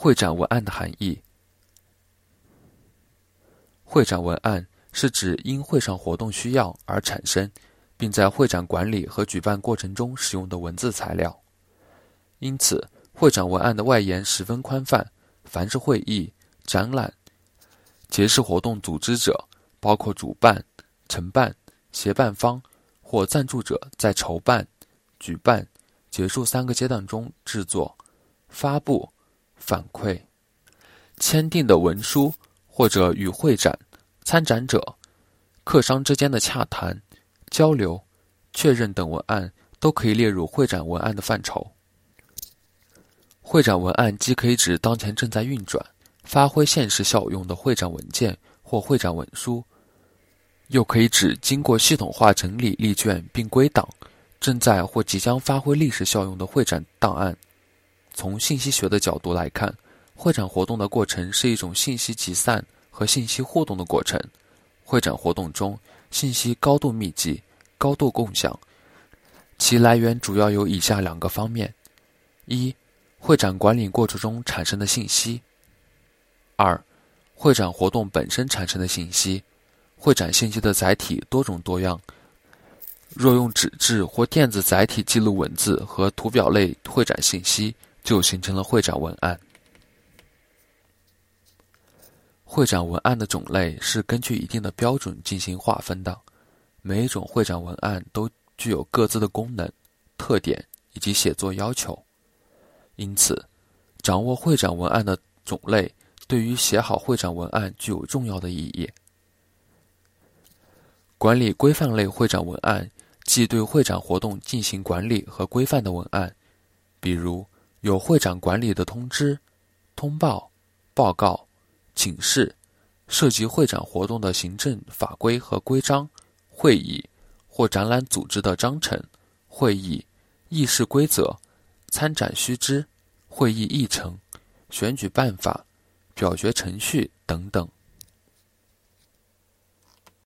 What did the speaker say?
会展文案的含义。会展文案是指因会上活动需要而产生，并在会展管理和举办过程中使用的文字材料。因此，会展文案的外延十分宽泛，凡是会议、展览、节事活动组织者，包括主办、承办、协办方或赞助者，在筹办、举办、结束3个阶段中制作、发布、反馈、签订的文书，或者与会展、参展者、客商之间的洽谈、交流、确认等文案，都可以列入会展文案的范畴。会展文案既可以指当前正在运转、发挥现实效用的会展文件或会展文书，又可以指经过系统化整理立卷并归档，正在或即将发挥历史效用的会展档案。从信息学的角度来看，会展活动的过程是一种信息集散和信息互动的过程。会展活动中，信息高度密集、高度共享，其来源主要有以下2个方面：一、会展管理过程中产生的信息；二、会展活动本身产生的信息。会展信息的载体多种多样，若用纸质或电子载体记录文字和图表类会展信息，就形成了会展文案。会展文案的种类是根据一定的标准进行划分的，每一种会展文案都具有各自的功能、特点以及写作要求。因此，掌握会展文案的种类对于写好会展文案具有重要的意义。管理规范类会展文案，即对会展活动进行管理和规范的文案，比如有会展管理的通知、通报、报告、请示，涉及会展活动的行政法规和规章、会议或展览组织的章程、会议、议事规则、参展须知、会议议程、选举办法、表决程序等等。